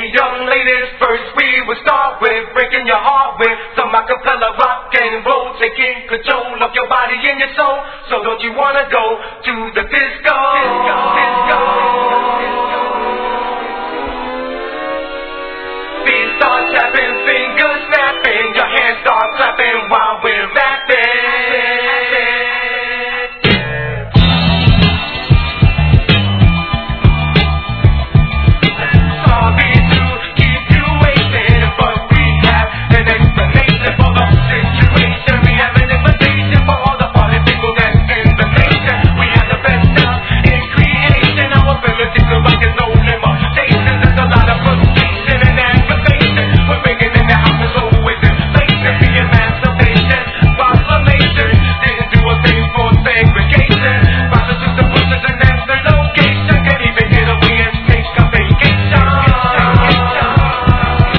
young ladies, first we will start with breaking your heart with some acapella rock and roll, taking control of your body and your soul. So don't you wanna go to the disco? Disco, disco.